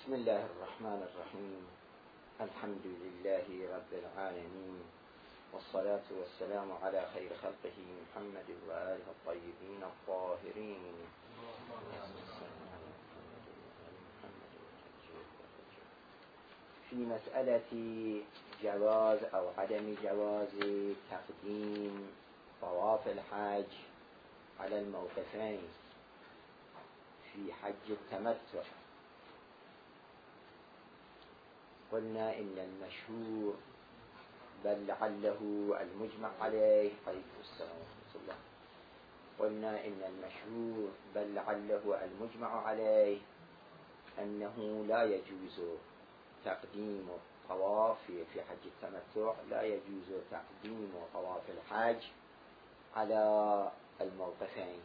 بسم الله الرحمن الرحيم. الحمد لله رب العالمين، والصلاة والسلام على خير خلقه محمد وآله الطيبين الطاهرين. في مسألة جواز أو عدم جواز تقديم طواف الحج على الموقفين في حج التمتع، قلنا إن المشهور بل لعله المجمع عليه عليكم السلام ورحمة الله، قلنا إن المشهور بل لعله المجمع عليه أنه لا يجوز تقديم الطواف في حج التمتع، لا يجوز تقديم طواف الحج على الموقفين،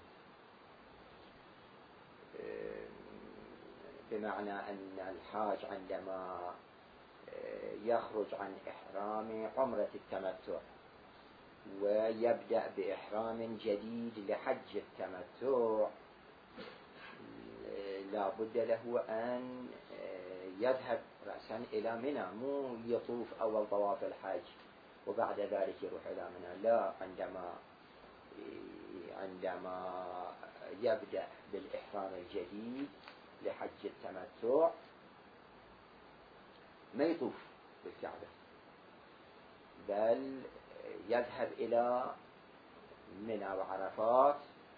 بمعنى أن الحاج عندما يخرج عن إحرام عمرة التمتع ويبدأ بإحرام جديد لحج التمتع، لا بد له أن يذهب رأسا إلى منى، مو يطوف أول طواف الحج وبعد ذلك يروح إلى منى، لا، عندما يبدأ بالإحرام الجديد لحج التمتع ما يطوف بالكعبة، بل يذهب إلى منى وعرفات،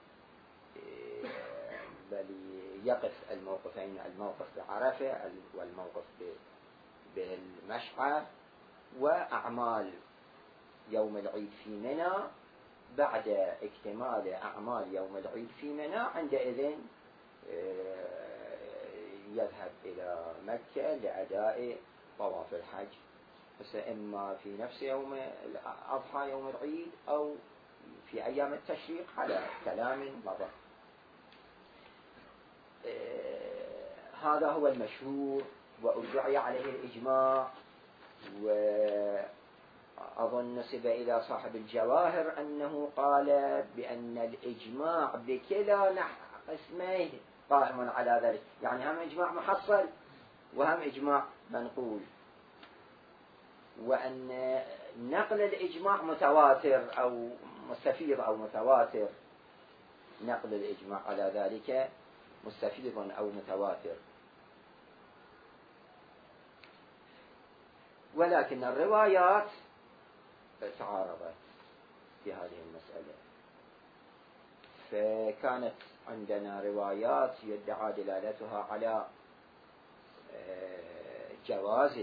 بل يقف الموقفين، الموقف بعرفة والموقف بالمشعر، وأعمال يوم العيد في منى. بعد اكتمال أعمال يوم العيد في منى عندئذ يذهب إلى مكة لأداء طواف الحج، إما في نفس يوم الأضحى يوم العيد أو في أيام التشريق على كلام مضى. هذا هو المشهور وأدعي عليه الإجماع، وأظن نسب إلى صاحب الجواهر أنه قال بأن الإجماع بكلا قسميه قائم على ذلك، يعني هم إجماع محصل وهم إجماع منقول، وأن نقل الإجماع متواتر أو مستفيض أو متواتر، نقل الإجماع على ذلك مستفيض أو متواتر، ولكن الروايات تعارضت في هذه المسألة، فكانت عندنا روايات يدعى دلالتها على جواز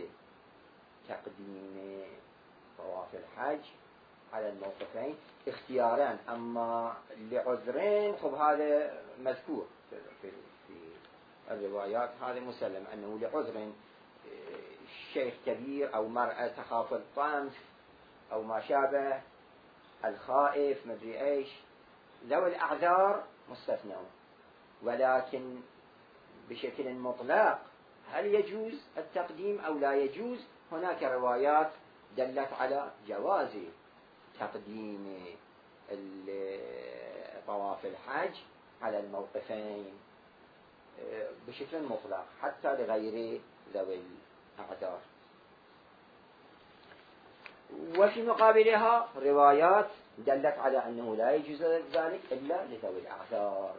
تقديم طواف الحج على الموقفين اختياران، أما لعذرين خب هذا مذكور في الروايات، هذا مسلم أنه لعذر، شيخ كبير أو مرأة تخاف الطمس أو ما شابه، الخائف مدري إيش، ذوي الأعذار مستثنون، ولكن بشكل مطلق هل يجوز التقديم أو لا يجوز؟ هناك روايات دلت على جواز تقديم طواف الحج على الموقفين بشكل مطلق حتى لغير ذوي الأعذار، وفي مقابلها روايات دلت على أنه لا يجوز ذلك إلا لذوي الأعذار.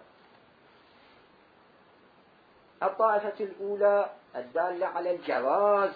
الطائفة الأولى الدالة على الجواز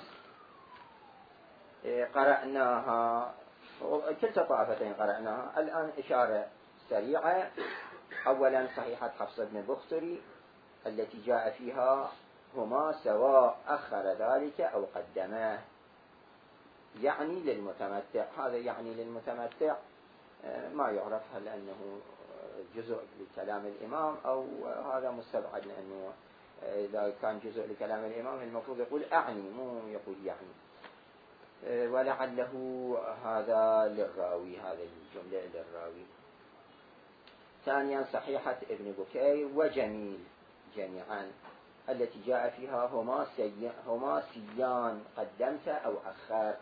قرأناها، كلتا طائفتين قرأناها، الآن إشارة سريعة. أولا صحيحة حفص بن بختري التي جاء فيها هما سواء أخر ذلك أو قدمه، يعني للمتمتع، هذا يعني للمتمتع ما يعرف هل أنه جزء لكلام الإمام أو هذا مستبعد، لأنه إذا كان جزء لكلام الإمام المفروض يقول أعني مو يقول يعني، ولعله هذا للراوي، هذا الجملة للراوي. ثانيا صحيحة ابن بكير وجميل جميعا التي جاء فيها هما سيان قدمت أو أخرت.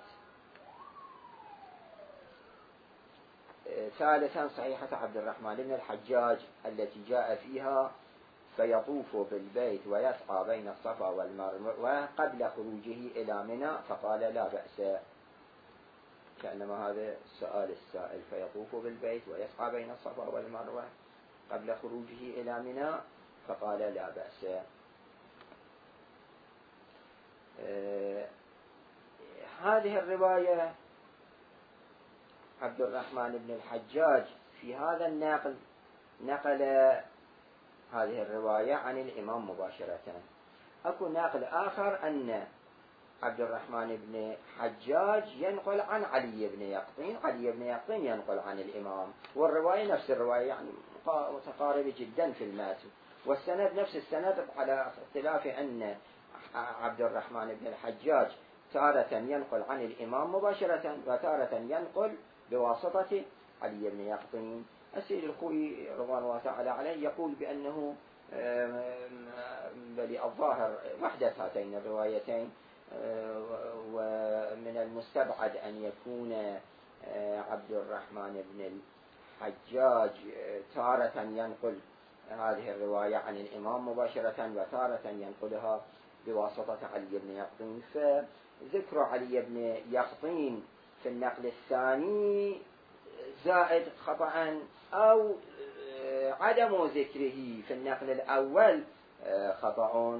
ثالثا صحيحة عبد الرحمن بن الحجاج التي جاء فيها فيطوف بالبيت ويسعى بين الصفا والمروة قبل خروجه إلى منى فقال لا بأس. كأنما هذا سؤال السائل، فيطوف بالبيت ويسعى بين الصفا والمروة قبل خروجه إلى منى فقال لا بأس. هذه الرواية عبد الرحمن بن الحجاج في هذا النقل نقل هذه الرواية عن الإمام مباشرة. أكو نقل آخر أن عبد الرحمن بن حجاج ينقل عن علي بن يقطين، علي بن يقطين ينقل عن الإمام، والرواية نفس الرواية يعني متقاربة جدا في المتن، والسند نفس السند على اختلاف أن عبد الرحمن بن الحجاج تارة ينقل عن الإمام مباشرة وتارة ينقل بواسطة علي بن يقطين. السيد الخوئي رضوان الله تعالى عليه يقول بأنه بل الظاهر وحدة هاتين الروايتين، ومن المستبعد أن يكون عبد الرحمن بن الحجاج تارة ينقل هذه الرواية عن الإمام مباشرة وتارة ينقلها بواسطة علي بن يقطين. فذكر علي بن يقطين في النقل الثاني زائد خطأ، أو عدم ذكره في النقل الأول خطأ،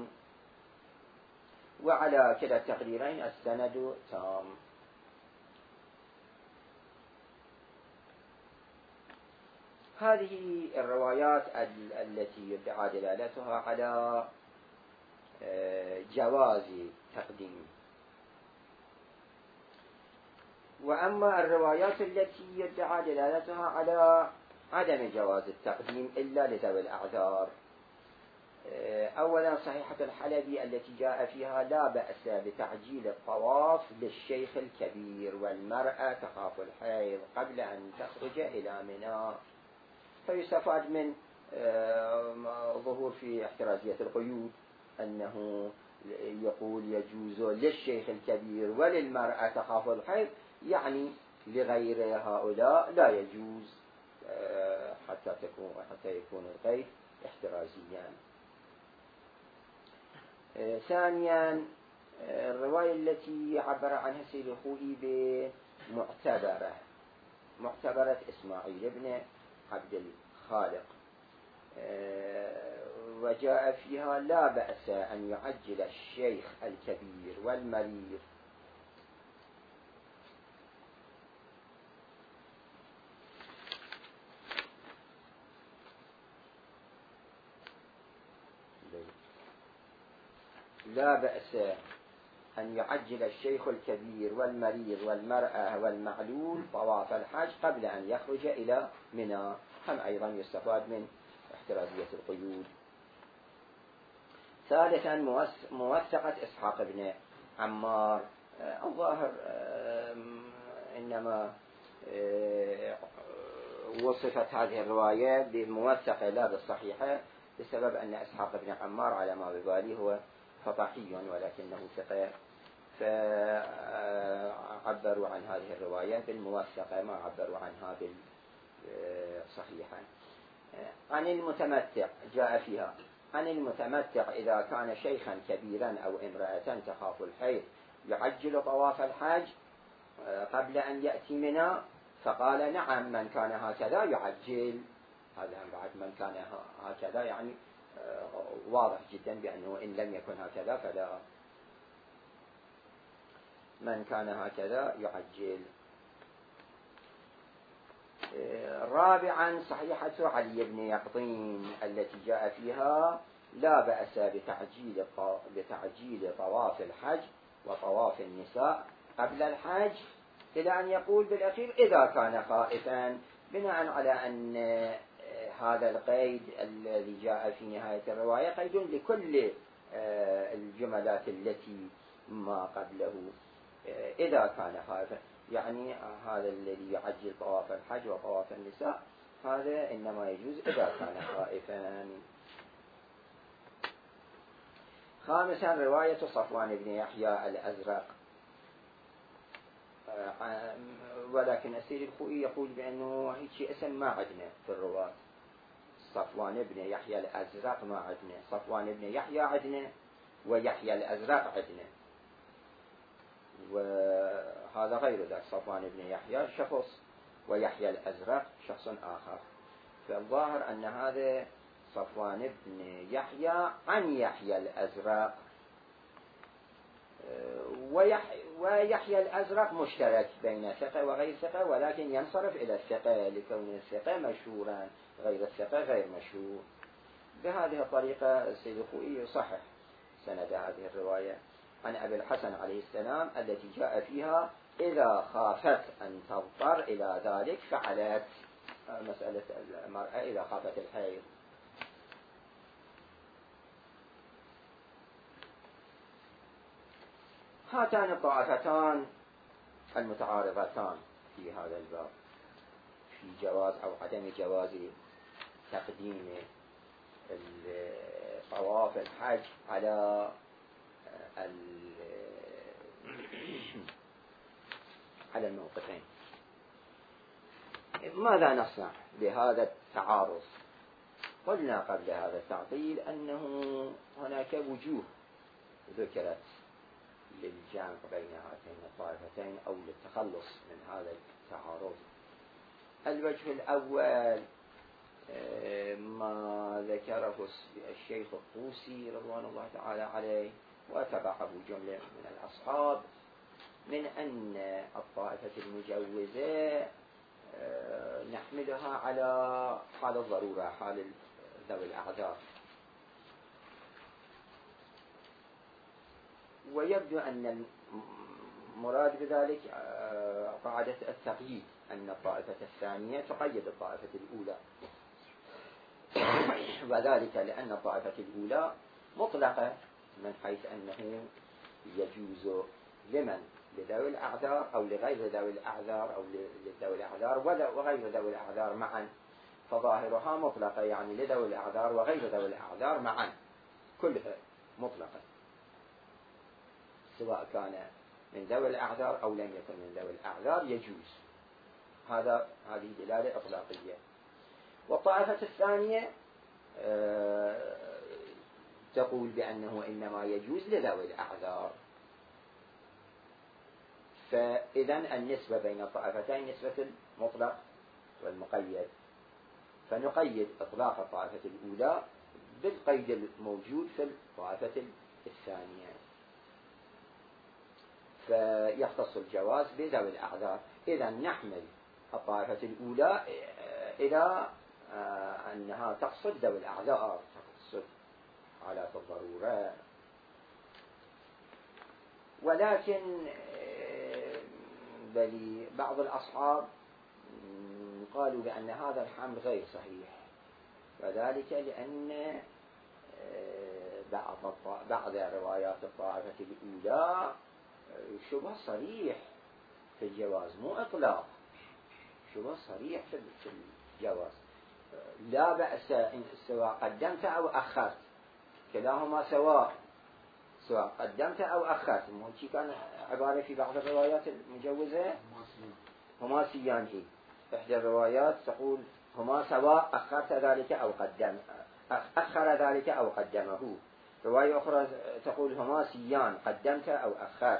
وعلى كلا التقريرين السند تام. هذه الروايات التي يدعى دلالتها على جواز تقديم. وأما الروايات التي يدعى دلالتها على عدم جواز التقديم إلا لذوي الأعذار، أولا صحيحة الحلبي التي جاء فيها لا بأس بتعجيل الطواف للشيخ الكبير والمرأة تخاف الحيض قبل أن تخرج إلى منى. فيستفاد من ظهور في احترازية القيود أنه يقول يجوز للشيخ الكبير وللمرأة تخاف الحيض، يعني لغير هؤلاء لا يجوز حتى يكون القيد احترازيا. ثانيا الرواية التي عبر عنها السيد الخوئي معتبرة إسماعيل بن عبد الخالق، وجاء فيها لا بأس أن يعجل الشيخ الكبير والمريض لا بأس أن يعجل الشيخ الكبير والمريض والمرأة والمعلول طواف الحج قبل أن يخرج إلى منى. هم أيضا يستفاد من احترازية القيود. ثالثا موثقة إسحاق بن عمار، الظاهر إنما وصفت هذه الرواية بموثقة لا بالصحيحة بسبب أن إسحاق بن عمار على ما ببالي هو فطحي ولكنه ثقة، فعبروا عن هذه الرواية بالموثقة ما عبروا عنها بالصحيحة. عن المتمتع جاء فيها عن المتمتع إذا كان شيخا كبيرا أو امرأة تخاف الحيض يعجل طواف الحج قبل أن يأتي منى، فقال نعم من كان هكذا يعجل. هذا بعد من كان هكذا يعني واضح جدا بأنه إن لم يكن هكذا فلا، من كان هكذا يعجل. رابعا صحيحة علي بن يقطين التي جاء فيها لا بأس بتعجيل طواف الحج وطواف النساء قبل الحج، إلى أن يقول بالأخير إذا كان خائفا، بناء على أن هذا القيد الذي جاء في نهاية الرواية قيد لكل الجملات التي ما قبله. إذا كان خائفا يعني هذا الذي يعجل طواف الحج وطواف النساء هذا إنما يجوز إذا كان خائفا. خامسا رواية صفوان بن يحيى الأزرق، ولكن السيد الخوئي يقول بأنه هيك اسم ما عندنا في الرواة. صفوان بن يحيى الأزرق ما عندنا، صفوان بن يحيى عندنا ويحيى الأزرق عندنا، وهذا غير ذلك، صفوان بن يحيى شخص ويحيى الأزرق شخص آخر. فالظاهر أن هذا صفوان بن يحيى عن يحيى الأزرق، ويحيى الأزرق مشترك بين ثقة وغير ثقة، ولكن ينصرف إلى الثقة لكون الثقة مشهورا، غير الثقة غير مشهور. بهذه الطريقة السيد الخوئي يصحح سند هذه الرواية عن أبي الحسن عليه السلام التي جاء فيها إذا خافت أن تضطر إلى ذلك فعلت، مسألة المرأة إذا خافت الحيض. هاتان الطائفتان المتعارضتان في هذا الباب في جواز أو عدم جواز تقديم طواف الحج على على الموقفين. ماذا نصنع بهذا التعارض؟ قلنا قبل هذا التعطيل أنه هناك وجوه ذكرت للجمع بين هاتين الطائفتين أو للتخلص من هذا التعارض. الوجه الأول ما ذكره الشيخ الطوسي رضوان الله تعالى عليه وتبعه جملة من الأصحاب من أن الطائفة المجوزة نحملها على حال الضرورة، حال ذوي الأعذار. ويبدو أن المراد بذلك قاعدة التقييد، أن الطائفة الثانية تقيد الطائفة الأولى، وذلك لأن الطائفة الأولى مطلقة من حيث أنه يجوز لمن لذوي الأعذار أو لغير ذوي الأعذار أو لذوي الأعذار وغير ذوي الأعذار معا، فظاهرها مطلقة يعني لذوي الأعذار وغير ذوي الأعذار معا، كلها مطلقة سواء كان من ذوي الأعذار أو لم يكن من ذوي الأعذار يجوز. هذه دلالة إطلاقية. والطائفة الثانية تقول بأنه إنما يجوز لذوي الأعذار. فإذن النسبة بين الطائفتين نسبة المطلق والمقيد، فنقيد إطلاق الطائفة الأولى بالقيد الموجود في الطائفة الثانية، فيختص الجواز بذوي الأعذار. إذن نحمل الطائفة الأولى إلى أنها تقصد ذوي الأعذار، تقصد حالات الضرورة. ولكن بل بعض الأصحاب قالوا بأن هذا الحمل غير صحيح، وذلك لأن بعض روايات الطائفة الأولى شبه صريح في الجواز، مو إطلاق، شبه صريح في الجواز. لا بأس إن سواء قدمت أو أخرت، كلاهما سواء قدمت أو أخرت. شي كان عبارة في بعض الروايات المجوزة هما سيان، إحدى الروايات تقول هما سواء أخرت ذلك أو قدم، أخر ذلك أو قدمه. رواية أخرى تقول هما سيان قدمت أو أخرت.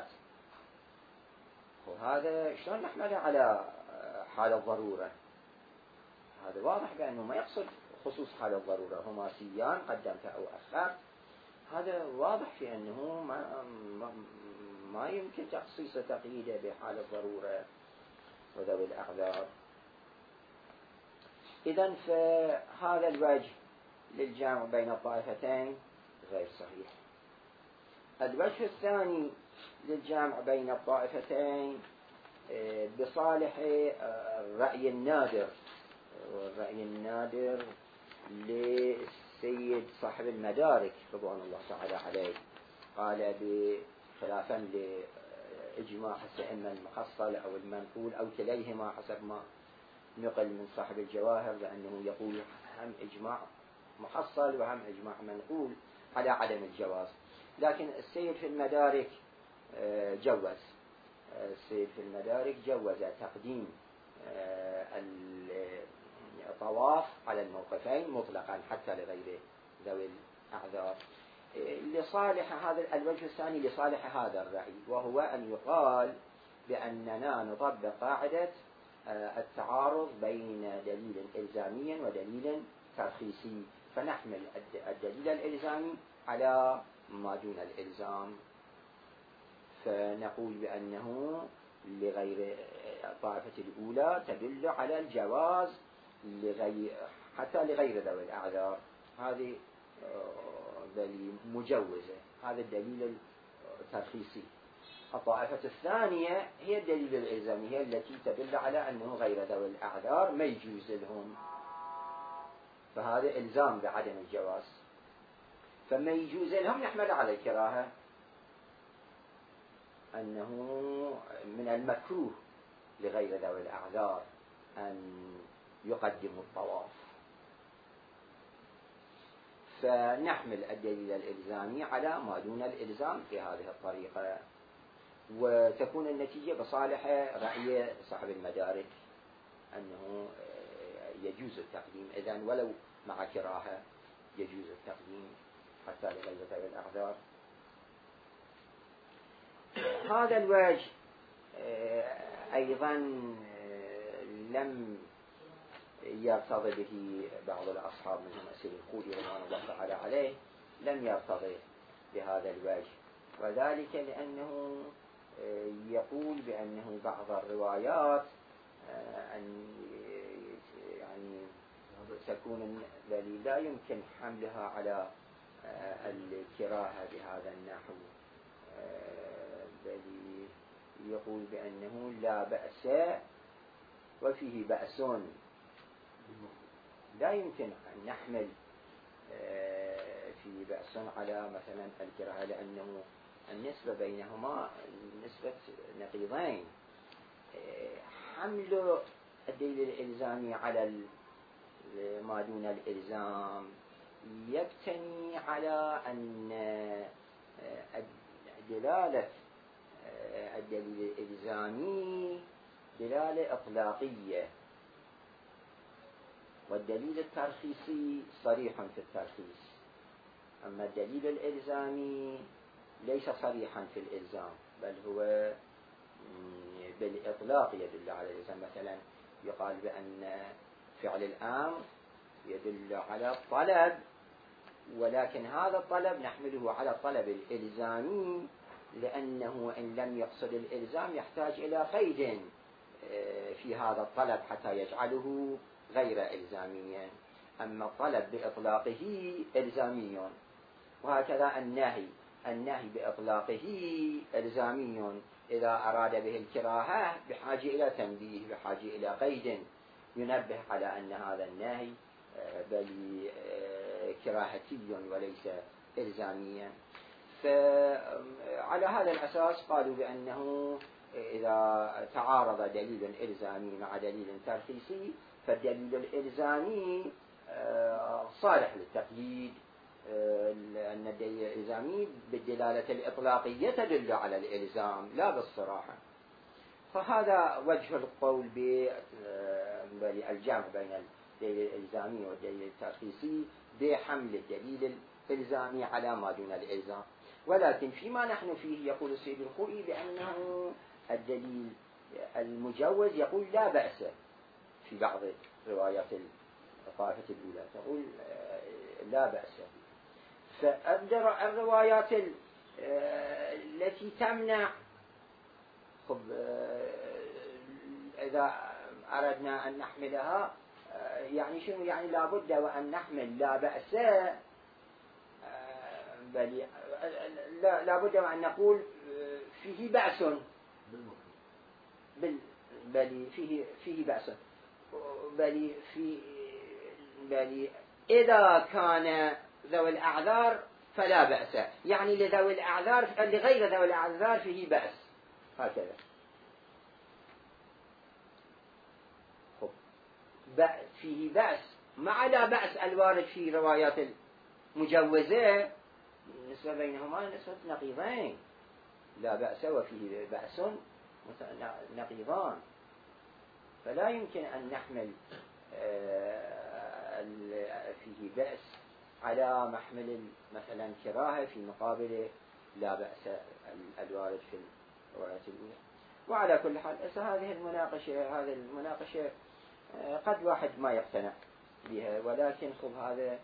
وهذا شلون نحمله على حال الضرورة؟ هذا واضح بأنه ما يقصد خصوص حال الضرورة، هما سيان قدمت أو أخرت. هذا واضح في أنه ما يمكن تخصيص تقييده بحال الضرورة وذوي الأعذار. إذن فهذا الوجه للجمع بين الطائفتين غير صحيح. الوجه الثاني للجمع بين الطائفتين بصالح الرأي النادر، والرأي النادر للسيد صاحب المدارك رضوان الله تعالى عليه، قال بخلافا لإجماع الأئمة المحصل أو المنقول أو كليهما حسب ما نقل من صاحب الجواهر، لأنه يقول هم إجماع محصل وهم إجماع منقول على عدم الجواز. لكن السيد في المدارك جوز، السيد في المدارك جوز تقديم طواف على الموقفين مطلقا حتى لغير ذوي الأعذار. لصالح هذا الوجه الثاني لصالح هذا الرأي، وهو أن يقال بأننا نطبق قاعدة التعارض بين دليل إلزامي ودليل ترخيصي، فنحمل الدليل الإلزامي على ما دون الإلزام، فنقول بأنه لغير الطائفة الأولى تدل على الجواز حتى لغير ذوي الأعذار، هذه دليل مجوزة، هذا الدليل الترخيصي. الطائفة الثانية هي الدليل الإلزامي، هي التي تدل على أنه غير ذوي الأعذار ما يجوز لهم، فهذا إلزام بعدم الجواز، فما يجوز لهم نحمل على الكراهة، أنه من المكروه لغير ذوي الأعذار أن يقدموا الطواف، فنحمل الدليل الإلزامي على ما دون الإلزام بهذه الطريقة، وتكون النتيجة بصالح رأي صاحب المدارك أنه يجوز التقديم، إذن ولو مع كراهة يجوز التقديم حتى لغير ذوي الأعذار. هذا الوجه أيضا لم يرتضي به بعض الأصحاب منهم السيد الخولي رضوان الله تعالى عليه، لم يرتضي بهذا الوجه، وذلك لأنه يقول بأنه بعض الروايات أن يعني تكون الذي لا يمكن حملها على الكراهة بهذا النحو، بل يقول بأنه لا بأس وفيه بأس، لا يمكن أن نحمل في بأس على مثلا الكراهة، لأنه النسبة بينهما نسبة نقيضين. حمل الدليل الإلزامي على ما دون الإلزام يبتني على أن دلالة الدليل الإلزامي دلالة إطلاقية، والدليل الترخيصي صريح في الترخيص، أما الدليل الإلزامي ليس صريحا في الإلزام، بل هو بالإطلاق يدل على الإلزام. مثلا يقال بأن فعل الأمر يدل على الطلب، ولكن هذا الطلب نحمله على الطلب الإلزامي، لأنه إن لم يقصد الإلزام يحتاج إلى قيد في هذا الطلب حتى يجعله غير إلزاميا، أما الطلب بإطلاقه إلزامي، وهكذا النهي بإطلاقه إلزامي، إذا أراد به الكراهة بحاجة إلى تنبيه، بحاجة إلى قيد ينبه على أن هذا النهي بل كراهتي وليس إلزاميا. فعلى هذا الأساس قالوا بأنه إذا تعارض دليل إلزامي مع دليل ترخيصي فالدليل الإلزامي صالح للتقييد، لأن الدليل الإلزامي بالدلالة الإطلاقية تدل على الإلزام لا بالصراحة. فهذا وجه القول بالجمع بين الدليل الإلزامي والدليل الترخيصي بحمل الدليل الإلزامي على ما دون الإلزام. ولكن فيما نحن فيه يقول السيد الخوئي بأنه الدليل المجوز يقول لا بأس، في بعض روايات الطائفة الأولى تقول لا بأس. فالروايات التي تمنع، إذا أردنا أن نحملها يعني شنو؟ يعني لابد وأن نحمل لا بأس، بل لابد وأن نقول فيه بأس، بل فيه بأس، بل إذا كان ذوي الأعذار فلا بأس، يعني لذوي الأعذار لغير ذوي الأعذار فيه بأس، هكذا. فيه بأس مع لا بأس الوارد في روايات المجوزة، النسبة بينهما نسبة نقيضين، لا بأس وفيه بأس نقيضان، فلا يمكن أن نحمل فيه بأس على محمل مثلا كراهة في مقابل لا بأس الوارد في الروايات الأولى. وعلى كل حال هذه المناقشة قد واحد ما يقتنع بها، ولكن خذ هذا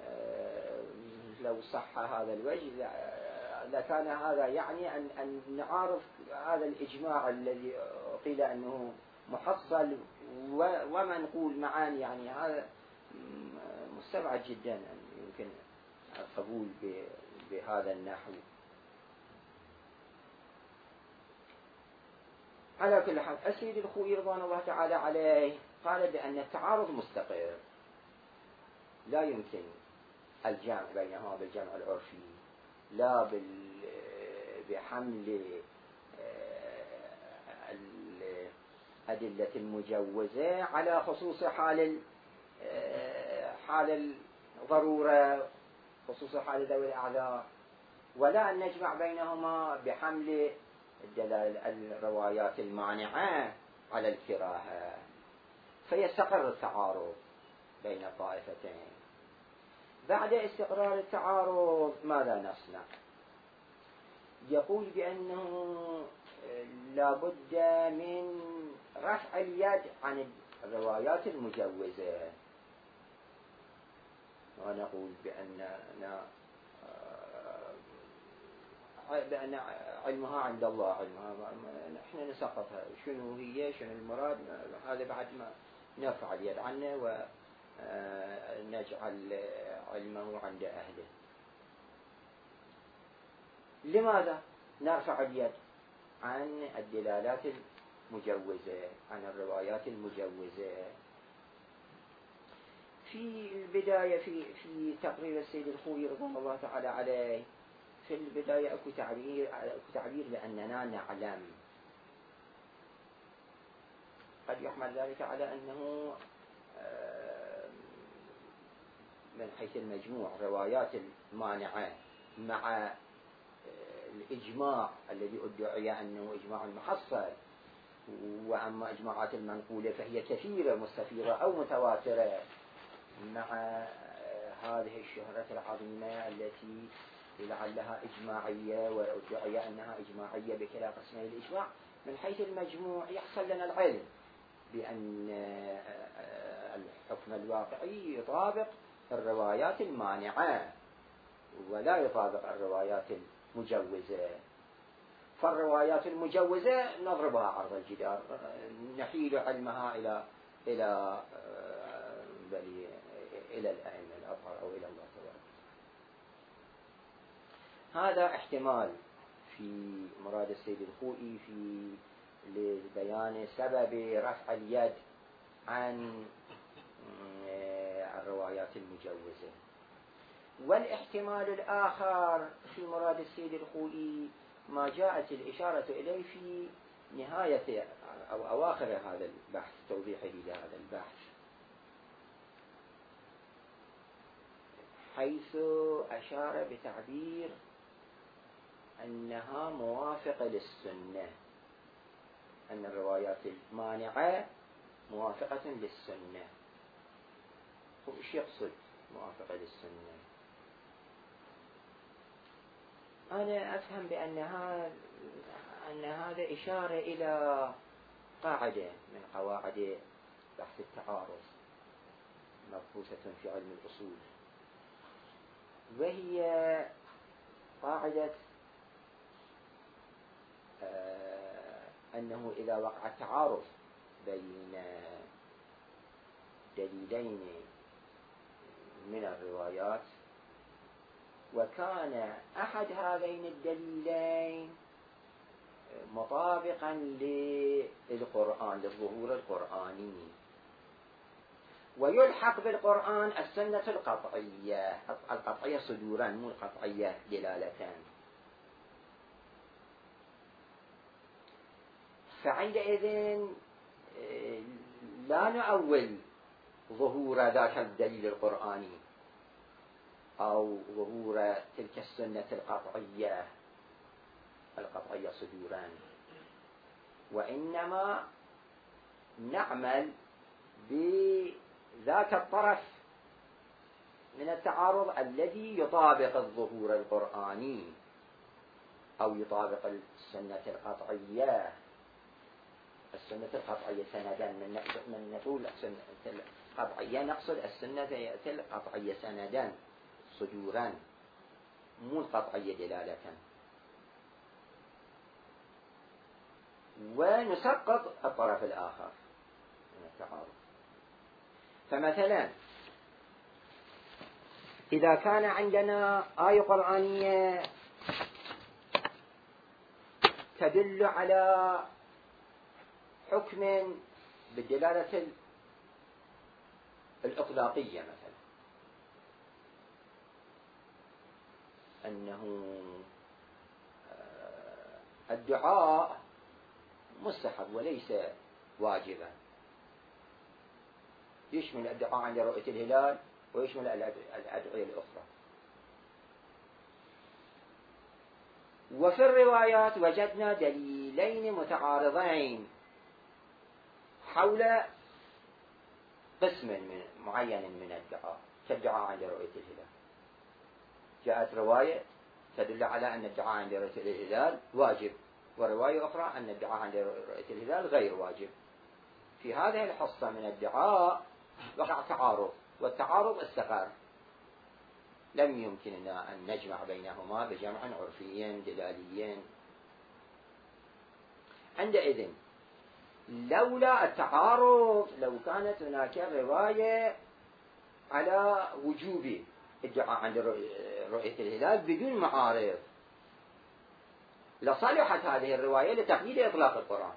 لو صح هذا الوجه لكان هذا يعني أن نعارض هذا الإجماع الذي قيل أنه محصل ومنقول معا، يعني هذا مستبعد جدا أن يمكن القبول بهذا النحو. على كل حال السيد الخوئي رضوان الله تعالى عليه قال بأن التعارض مستقر، لا يمكن الجمع بينهما بالجمع العرفي، لا بحمل الأدلة المجوزة على خصوص حال الضرورة، خصوص حال ذوي الأعذار، ولا أن نجمع بينهما بحمل الروايات المانعة على الكراهة، فيستقر التعارض بين الطائفتين. بعد استقرار التعارض ماذا نصنع؟ يقول بأنه لابد من رفع اليد عن الروايات المجوزة، ونقول بأن علمها عند الله، نحن نسقطها، شنو هي، شنو المراد، هذا بعد ما نرفع اليد عنه ونجعل علمه عند أهله. لماذا نرفع اليد عن الدلالات المجوزة، عن الروايات المجوزة؟ في البداية في تقرير السيد الخوئي رضوان الله تعالى عليه، في البداية أكو تعبير بأننا نعلم، قد يحمل ذلك على أنه من حيث المجموع روايات المانعة مع الإجماع الذي ادعي أنه إجماع محصل، وأما إجماعات المنقولة فهي كثيرة مستفيضة أو متواترة، مع هذه الشهرة العظيمة التي لعلها إجماعية وادعي أنها إجماعية بكلا قسمي الإجماع، من حيث المجموع يحصل لنا العلم بأن الحكم الواقعي يطابق الروايات المانعة ولا يطابق الروايات المجوزة. فالروايات المجوزة نضربها عرض الجدار، نحيل علمها إلى الأئمة الأطهار أو إلى الله تعالى. هذا احتمال في مراد السيد الخوئي في لبيان سبب رفع اليد عن الروايات المجوزة. والاحتمال الآخر في مراد السيد الخوئي ما جاءت الإشارة إليه في نهاية أو أواخر هذا البحث، توضيحه لهذا البحث، حيث أشار بتعبير أنها موافقة للسنة، أن الروايات المانعة موافقة للسنة. وإيش يقصد موافقة للسنة؟ أنا أفهم بأن هذا إشارة إلى قاعدة من قواعد بحث التعارض مبحوثة في علم الأصول، وهي قاعدة أنه إذا وقع التعارض بين دليلين من الروايات وكان أحد هذين الدليلين مطابقا للقرآن، للظهور القرآني، ويلحق بالقرآن السنة القطعية صدورا، مو القطعية دلالة، فعندئذ لا نؤول ظهور ذاك الدليل القرآني أو ظهور تلك السنة القطعية صدورا، وإنما نعمل ذاك الطرف من التعارض الذي يطابق الظهور القرآني أو يطابق السنة القطعية. السنة القطعية سندا، من نقول السنة القطعية نقصد السنة القطعية سندا صدورا، مو القطعية دلالة. ونسقط الطرف الآخر من التعارض. فمثلا إذا كان عندنا آية قرآنية تدل على حكم بالدلالة الإطلاقية، مثلا أنه الدعاء مستحب وليس واجبا، يشمل الدعاء عند رؤية الهلال ويشمل الأدعية الأخرى. وفي الروايات وجدنا دليلين متعارضين حول قسم معين من الدعاء، كالدعاء عند رؤية الهلال. جاءت رواية تدل على أن الدعاء عند رؤية الهلال واجب، ورواية أخرى أن الدعاء عند رؤية الهلال غير واجب. في هذه الحصة من الدعاء وقع تعارض، والتعارض استقر، لم يمكننا أن نجمع بينهما بجمع عرفي دلالي. عندئذ لولا التعارض، لو كانت هناك رواية على وجوب الدعاء عند رؤية الهلال بدون معارض، لصلحت هذه الرواية لتقييد إطلاق القرآن.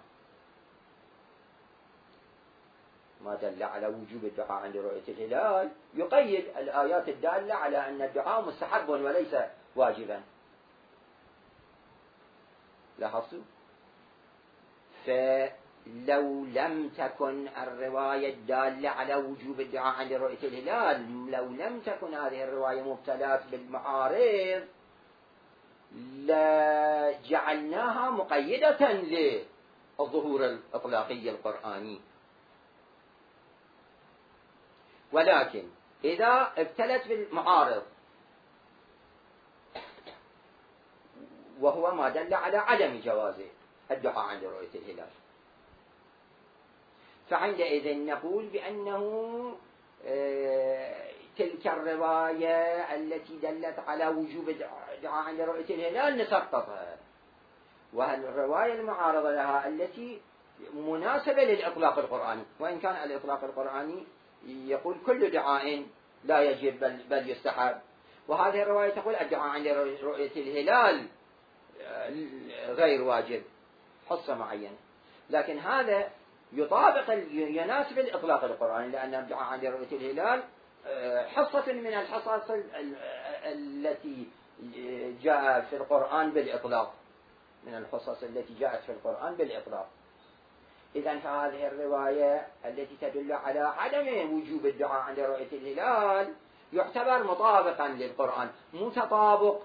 ما دل على وجوب الدعاء عند رؤية الهلال يقيد الآيات الدالة على أن الدعاء مستحب وليس واجبا. لاحظتوا؟ فلو لم تكن الرواية الدالة على وجوب الدعاء عند رؤية الهلال، لو لم تكن هذه الرواية مبتلات بالمعارض، لجعلناها مقيدة للظهور الإطلاقي القرآني. ولكن إذا ابتلت بالمعارض وهو ما دل على عدم جواز الدعاء عند رؤية الهلال، فعندئذ نقول بأنه تلك الرواية التي دلت على وجوب الدعاء عند رؤية الهلال نسقطها، والرواية المعارضة لها التي مناسبة للإطلاق القرآني، وإن كان الإطلاق القرآني يقول كل دعاء لا يجب بل يستحب، وهذه الرواية تقول الدعاء عند رؤية الهلال غير واجب حصة معينة. لكن هذا يطابق يناسب الإطلاق القرآني، لأن الدعاء عند رؤية الهلال حصة من الحصص التي جاء في القرآن بالإطلاق، من الحصص التي جاءت في القرآن بالإطلاق. إذن فهذه الرواية التي تدل على عدم وجوب الدعاء عند رؤية الهلال يعتبر مطابقا للقرآن، مو تطابق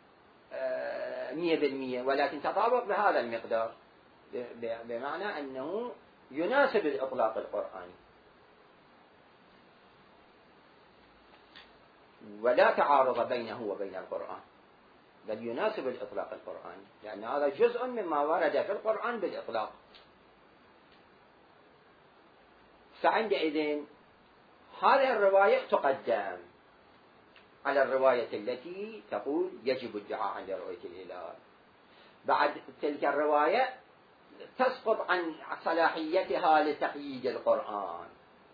100%، ولكن تطابق بهذا المقدار، بمعنى أنه يناسب الإطلاق القرآني، ولا تعارض بينه وبين القرآن، بل يناسب الإطلاق القرآني، لأن هذا جزء مما ورد في القرآن بالإطلاق. فعندئذ هذه الرواية تقدم على الرواية التي تقول يجب الدعاء عند رؤية الهلال. بعد تلك الرواية تسقط عن صلاحيتها لتقييد القرآن،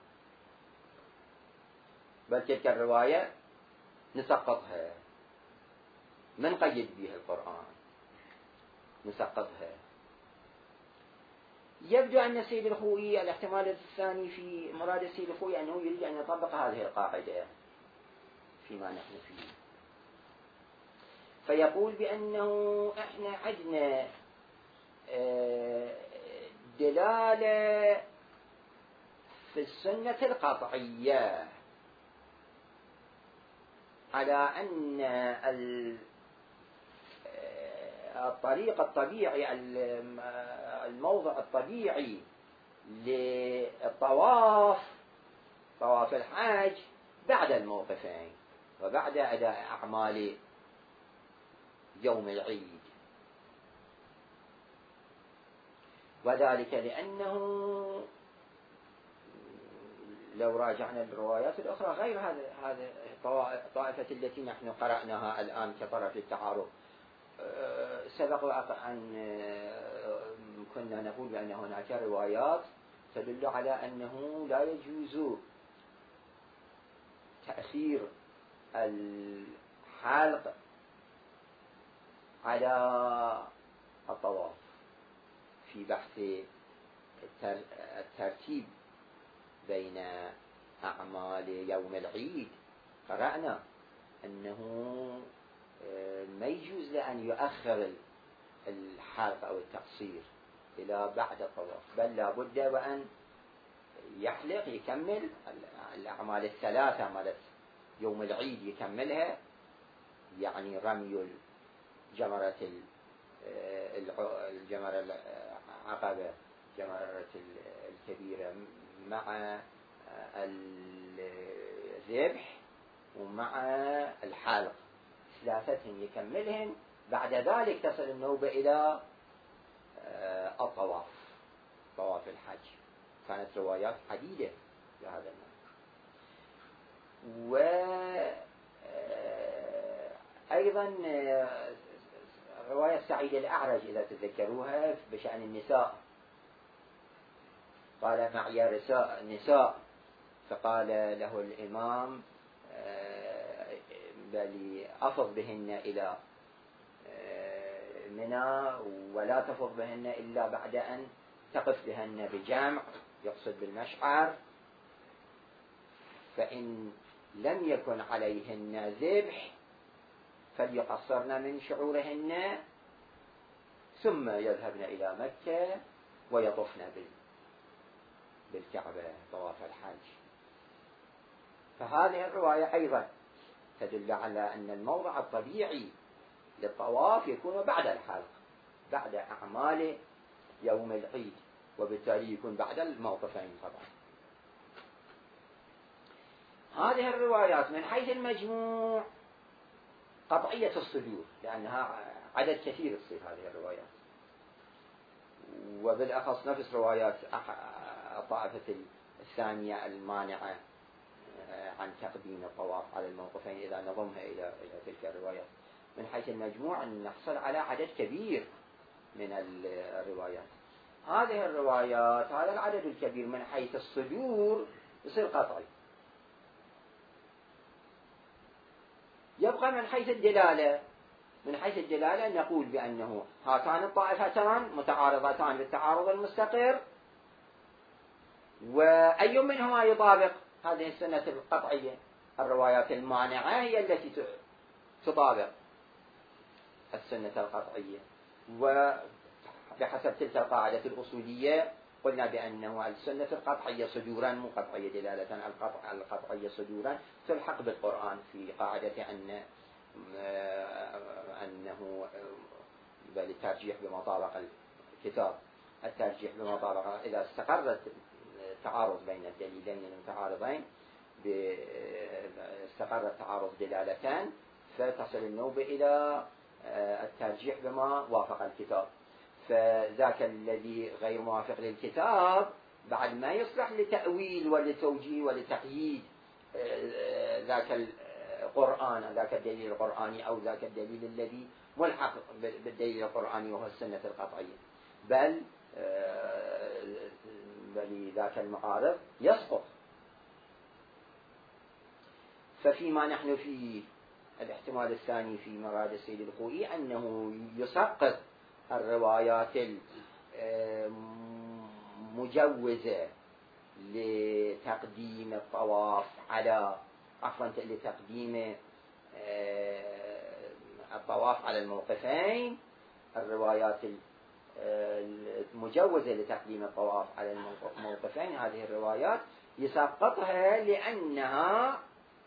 بل تلك الرواية نسقطها، من قيد بها القرآن نسقطها. يبدو أن السيد الخوئي الاحتمال الثاني في مراد السيد الخوئي أنه يريد أن يطبق هذه القاعدة فيما نحن فيه، فيقول بأنه إحنا عندنا دلالة في السنة القطعية على أن الطريق الطبيعي، الموضع الطبيعي للطواف طواف الحج بعد الموقفين وبعد أداء أعمال يوم العيد، وذلك لأنه لو راجعنا الروايات الأخرى غير هذه الطائفة التي نحن قرأناها الآن كطرف التعارض. سبق أن كنا نقول بأن هناك روايات تدل على أنه لا يجوز تأثير الحلق على الطواف في بحث الترتيب بين أعمال يوم العيد. قرأنا أنه ما يجوز لأن يؤخر الحلق أو التقصير إلى بعد الطواف، بل لا بد وأن يحلق يكمل الأعمال الثلاثة مالت يوم العيد يكملها، يعني رمي الجمرة العقبة، جمرة الكبيرة، مع الذبح ومع الحلق، ثلاثتهم يكملهم. بعد ذلك تصل النوبة إلى الطواف، طواف الحج. كانت روايات عديدة بهذا المعنى. وأيضا رواية سعيد الأعرج إذا تذكروها بشأن النساء، قال معي نساء، فقال له الإمام بل أفض بهن إلى منى ولا تفض بهن إلا بعد أن تقف بهن بجمع، يقصد بالمشعر، فإن لم يكن عليهن ذبح فليقصرن من شعورهن ثم يذهبن إلى مكة ويطفن بالكعبة طواف الحج. فهذه الرواية أيضا تدل على أن الموضع الطبيعي للطواف يكون بعد الحلق، بعد أعمال يوم العيد، وبالتالي يكون بعد الموقفين طبعا. هذه الروايات من حيث المجموع قطعية الصدور، لأنها عدد كثير تصير هذه الروايات، وبالأخص نفس روايات الطائفة الثانية المانعة عن تقديم الطواف على الموقفين إذا نضمها إلى تلك الروايات. من حيث المجموع أن نحصل على عدد كبير من الروايات. هذه الروايات هذا العدد الكبير من حيث الصدور يصير قطعي. يبقى من حيث الدلالة، من حيث الدلالة نقول بأنه هاتان الطائفتان متعارضتان بالتعارض المستقر، وأي منهما يطابق هذه السنة القطعية. الروايات المانعة هي التي تطابق السنة القطعية، وبحسب تلك القاعدة الأصولية قلنا بأنه السنة القطعية صدورا مو قطعية دلالة، القطعية صدورا تلحق بالقرآن في قاعدة أنه بالترجيح بمطابق الكتاب، الترجيح بمطابق إذا استقرت التعارض بين الدليلين المتعارضين، استقر التعارض دلالتان، فتصل النوبة إلى الترجيح بما وافق الكتاب. فذاك الذي غير موافق للكتاب بعد ما يصلح لتأويل ولتوجيه ولتقييد ذاك القرآن، ذاك الدليل القرآني أو ذاك الدليل الذي ملحق بالدليل القرآني وهو السنة القطعية، بل ذاك المعارض يسقط. ففيما نحن في الاحتمال الثاني في مراد السيد الخوئي أنه يسقط الروايات المجوزة لتقديم الطواف على لتقديم الطواف على الموقفين، الروايات المجوزة لتقديم الطواف على الموقفين، هذه الروايات يسقطها لأنها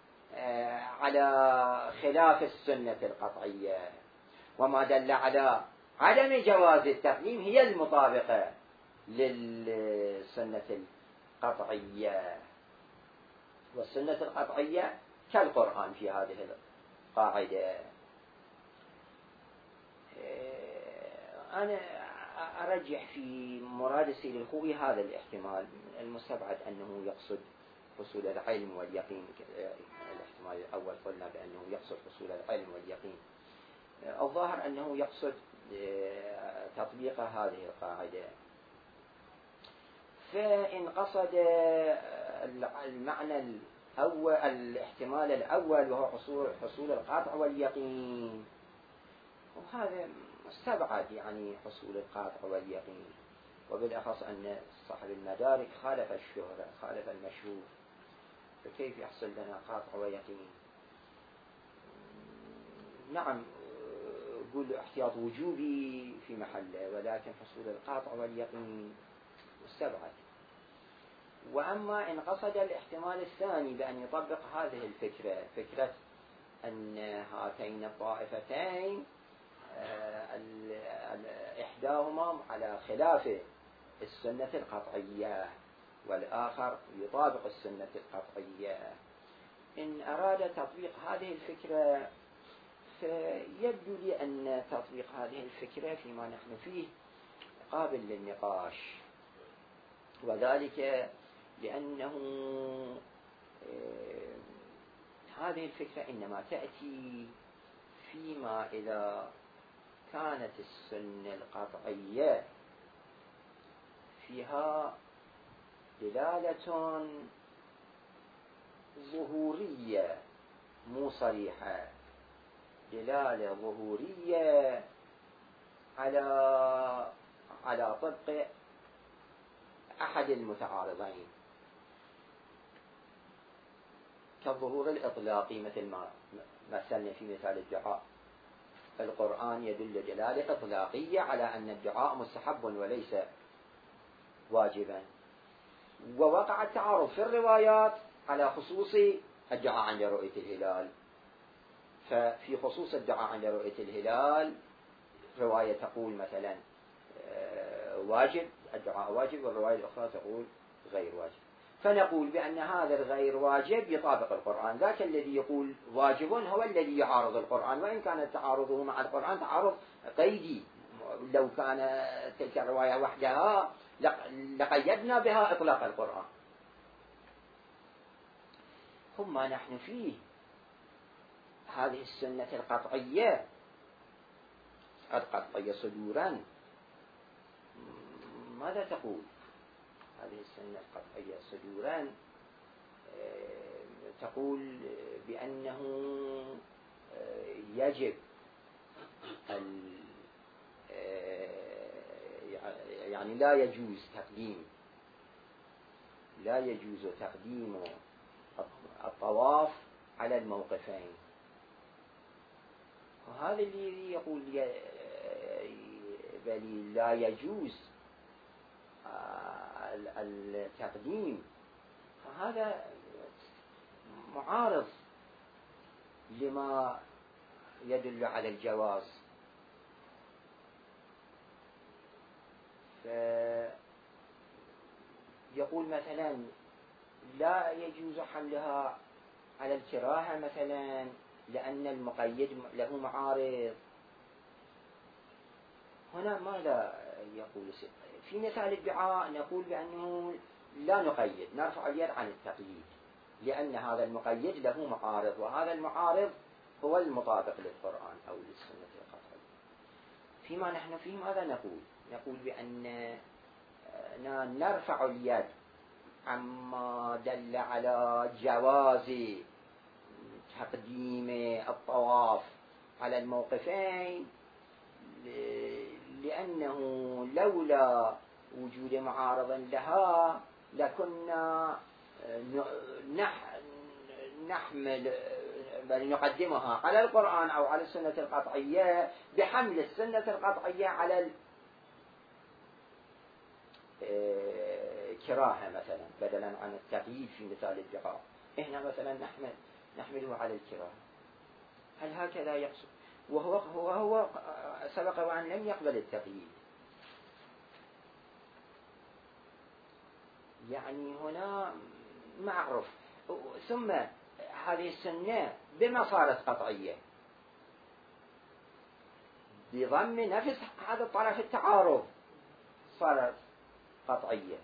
على خلاف السنة القطعية، وما دل على عدم جواز التقديم هي المطابقة للسنة القطعية. والسنة القطعية كالقرآن في هذه القاعدة. أنا أرجح في مراد السيد الخوئي هذا الاحتمال، المستبعد أنه يقصد حصول العلم واليقين. الاحتمال الأول قلنا بأنه يقصد حصول العلم واليقين، الظاهر أنه يقصد تطبيق هذه القاعدة. فإن قصد المعنى الأول، الاحتمال الأول، وهو حصول القاطع واليقين، وهذا مستبعد يعني حصول القاطع واليقين، وبالأخص أن صاحب المدارك خالف الشهرة، خالف المشهور، فكيف يحصل لنا قاطع ويقين؟ نعم قول احتياط وجوبي في محله، ولكن حصول القاطع واليقين مستبعد. وأما إن قصد الاحتمال الثاني بأن يطبق هذه الفكرة، فكرة أن هاتين الطائفتين إحداهما على خلاف السنة القطعية والآخر يطابق السنة القطعية، إن أراد تطبيق هذه الفكرة فيبدو لي أن تطبيق هذه الفكرة فيما نحن فيه قابل للنقاش، وذلك لأنه هذه الفكرة إنما تأتي فيما إذا كانت السنة القطعية فيها دلالة ظهورية مو صريحة، دلالة ظهورية على طبق أحد المتعارضين، كالظهور الإطلاقي مثل ما مثلنا في مثال الدعاء. القرآن يدل دلالة إطلاقية على أن الدعاء مستحب وليس واجبا، ووقع التعارض في الروايات على خصوص الدعاء عند رؤية الهلال. ففي خصوص الدعاء عند رؤية الهلال رواية تقول مثلا واجب، الدعاء واجب، والرواية الأخرى تقول غير واجب، فنقول بأن هذا الغير واجب يطابق القرآن، ذاك الذي يقول واجب هو الذي يعارض القرآن، وإن كان تعارضه مع القرآن تعارض قيدي. لو كان تلك الرواية وحدها لقيدنا بها إطلاق القرآن. ثم نحن فيه هذه السنة القطعية القطعية صدورا، ماذا تقول هذه السنة القطعية صدورا؟ تقول بأنه يجب يعني لا يجوز تقديم الطواف على الموقفين، وهذا اللي يقول بل لا يجوز التقديم، فهذا معارض لما يدل على الجواز. يقول مثلا لا يجوز حملها على الكراهة مثلا لأن المقيد له معارض. هنا ماذا يقول في مثال الدعاء؟ نقول بأنه لا نقيد، نرفع اليد عن التقييد، لأن هذا المقيد له معارض، وهذا المعارض هو المطابق للقرآن أو للسنة القطعية. فيما نحن فيه ماذا نقول؟ نقول بأننا نرفع اليد عما دل على جواز تقديم الطواف على الموقفين، لأنه لولا وجود معارض لها لكنا نحمل بل نقدمها على القرآن أو على السنة القطعية بحمل السنة القطعية على الكراهة مثلا بدلا عن التقييد في مثال الدعاء. إحنا مثلا نحمله على الكراهة. هل هكذا يقصد؟ وهو سبق وأن لم يقبل التقييد. يعني هنا معروف. ثم هذه السنة بما صارت قطعية؟ بضم نفس هذا الطرف التعارض صارت قطعية،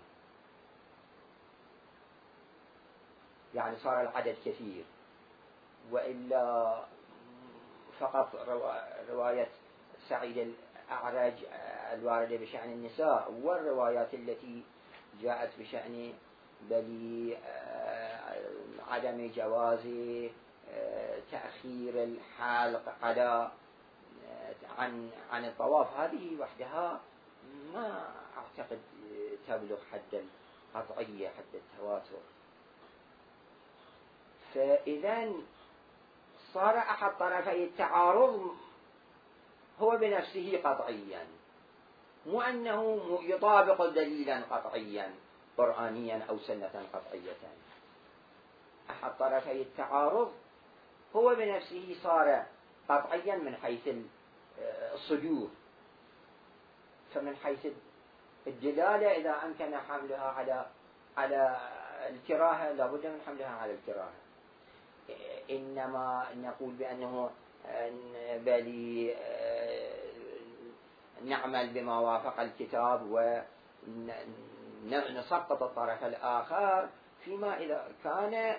يعني صار العدد كثير. وإلا فقط رواية سعيد الأعرج الواردة بشأن النساء والروايات التي جاءت بشأن بل عدم جواز تأخير الحلق على عن الطواف، هذه وحدها ما أعتقد تبلغ حد القطعية، حد التواتر. فإذا صار أحد طرفي التعارض هو بنفسه قطعيا، مو أنه يطابق دليلا قطعيا قرآنيا أو سنة قطعية. أحد طرفي التعارض هو بنفسه صار قطعيا من حيث الصدور. فمن حيث الدلالة إذا أمكن حملها على الكراهة لابد من حملها على الكراهة. إنما نقول بأنه بل نعمل بما وافق الكتاب ونسقط الطرف الآخر فيما إذا كان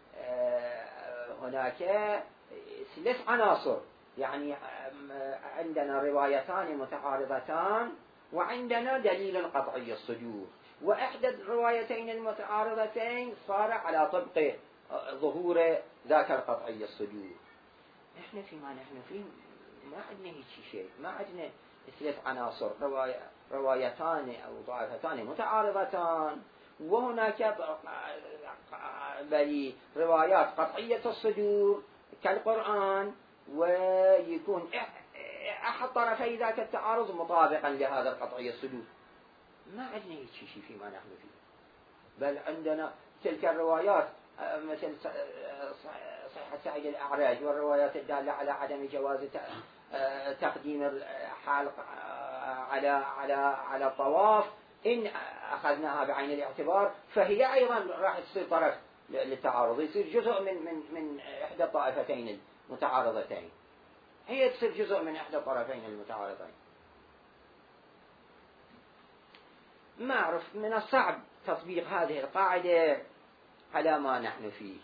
هناك 3 عناصر، يعني عندنا روايتان متعارضتان وعندنا دليل قطعي الصدور، وإحدى الروايتين المتعارضتين صار على طبق ظهور ذاك القطعي الصدور. نحن فيما نحن فيه ما عندنا هيك شيء، ما عندنا 3 عناصر، روايتان أو ضعفتان متعارضتان، وهناك بل روايات قطعية الصدور كالقرآن، ويكون أحد طرفي ذاك التعارض مطابقا لهذا القطعي الصدور. ما عندنا هيك شيء فيما نحن فيه، بل عندنا تلك الروايات مثل صحيح سعيد الأعرج والروايات الدالة على عدم جواز تقديم الحلق على الطواف، إن أخذناها بعين الاعتبار فهي أيضا راح تصير طرف للتعارض، يصير جزء من إحدى الطائفتين المتعارضتين، هي تصير جزء من إحدى الطرفين المتعارضين. ما أعرف، من الصعب تطبيق هذه القاعدة على ما نحن فيه.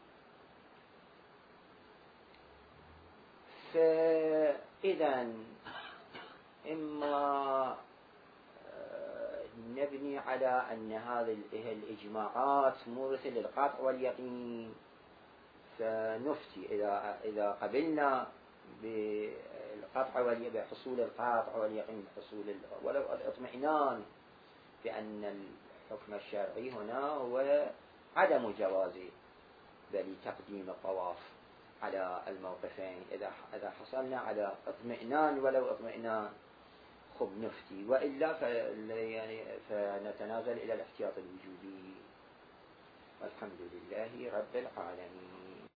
فإذا إما نبني على أن هذه الإجماعات مورثة للقطع واليقين، فنفتي إذا قبلنا بالقطع بحصول القطع واليقين بحصول ولو الاطمئنان بأن الحكم الشرعي هنا هو عدم جواز بل تقديم الطواف على الموقفين. إذا حصلنا على اطمئنان ولو اطمئنان خب نفتي، وإلا فنتنازل إلى الاحتياط الوجودي. والحمد لله رب العالمين.